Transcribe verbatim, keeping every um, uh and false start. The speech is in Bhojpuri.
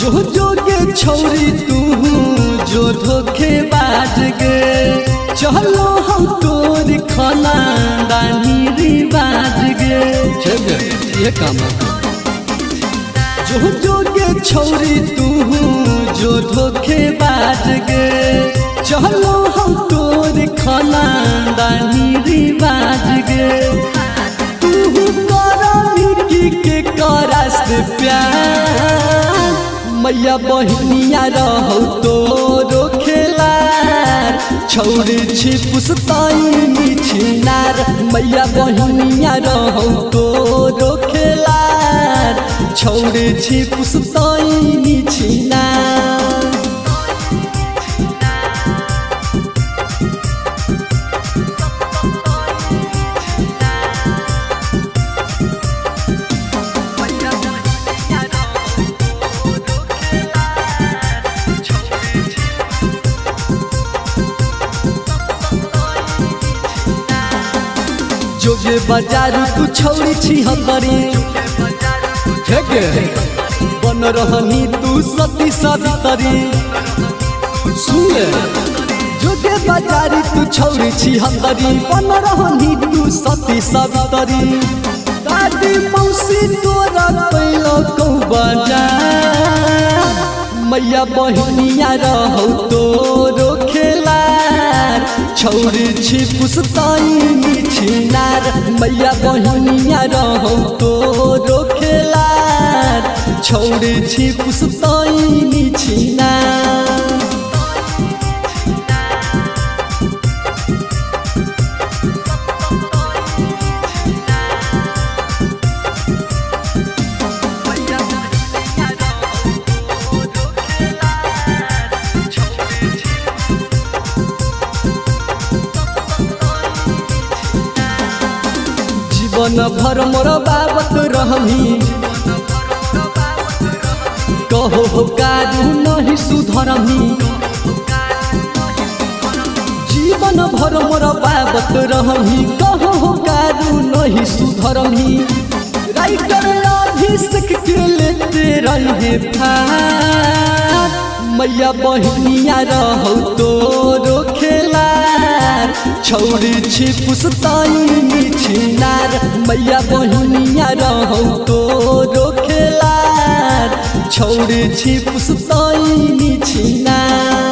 जो जोगे छौरी तू जो धोखे बाज गे चलो हम तोर खाना दानी रिवाज गे ये काम जो जोगे छौरी तू जो धोखे बाज गे चलो हम तोर खाना दानी रिवाज गे तू करा मिर्गी के करास प्यार मैया बहनिया रहो तो रोखेलार छौरी छी पुसताई छिनार मैया बहनिया रहो तो रोखेलार छौरी छी पुसताई छिनार जोगे बाजारू तू छौरी छी हतरी बन रहनी तू सती सावित्री सुने जोगे बाजारू तू छौरी छी हतरी बन रहनी तू सती सावित्री दादी मौसी तोरा पैलो कौ बाजार मैया बहनिया रहो तो रोखेलार छौरी छी पुसताई छिनार मैया बहनिया रहो तो रोखेलार छौरी छी पुसताई छिनार जीवन भर मोर बाबत रहमी कहो हो कारू नहीं सुधरमी जीवन भर मोर बाबत रहमी कहो हो कारू नहीं सुधरमी राइटर अभिषेक के लेते रहे फार मैया बहनिया रहो तो रोखेलार छौरी छी पुसताई छिनार मैया बहनिया रहो तो रोखेलार छौरी छी पुसताई छिनार।